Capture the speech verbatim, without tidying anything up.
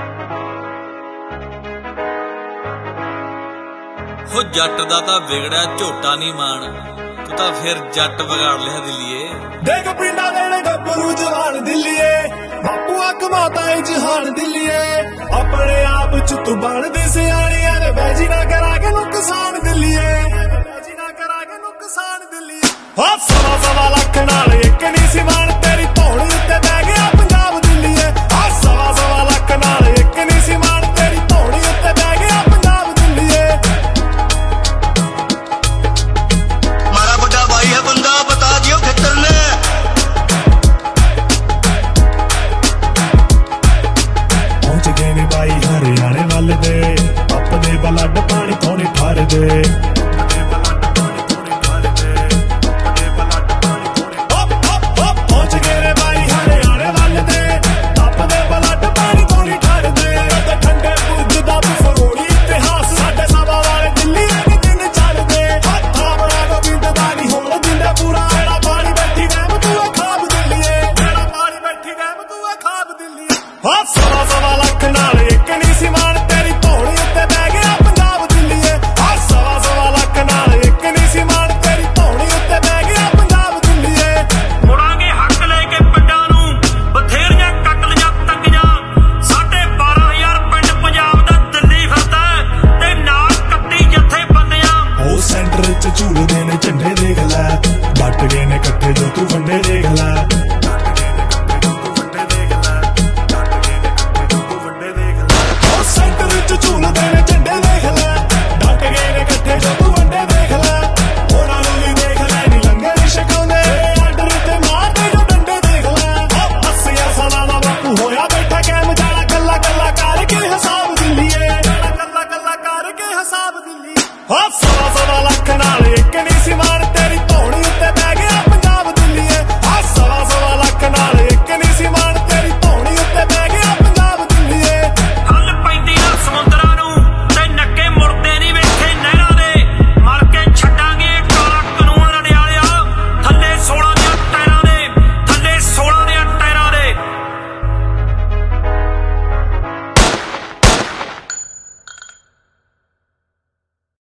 हो जट दा तां बिगड़िया झोटा नहीं मान, तू तां फिर जट बिगाड़ लिया दिल्लीए। देख पिंडा देने गब्बरू जवान दिल्लीए, बापूआ कमाता है जहान दिल्लीए। अपने आप च तू बन दे सियाणिया ने बैजी ना करा के नुकसान दिल्लीए, बैजी ना करा के नुकसान दिल्लीए। हो सवा सवा लख नाल एक नहीं सी मान, तेरी धौड़ी उत्ते बह गया पंजाब दिल्लीए। हो सवा सवा लख नाल एक नहीं सी मान, तेरी धौड़ी उत्ते बह गया पंजाब दिल्लीए। हमारा बड़ा भाई है बंदा, बता दियो खितर ने। पहुंच गए ने भाई हरियाणे वाल दे, अपने ब्लड पानी थोड़ी ठर दे। पहुंच गए ने भाई हरियाणे वाल दे, अपने ब्लड पानी थोड़ी ठर दे। ठंडे बुर्ज दा फरोड़ी इतिहास, साडे सभा वाले दिल्ली एक दिन चल दे। हत्था बड़ा गोविंद दा नहीं होण दिंदे पूरा, एड़ा पानी बैठी गैम तू खाब दिल्लीए, एड़ा पानी बैठी गैम तू खाब दिल्लीए। सवा सवा लख नाल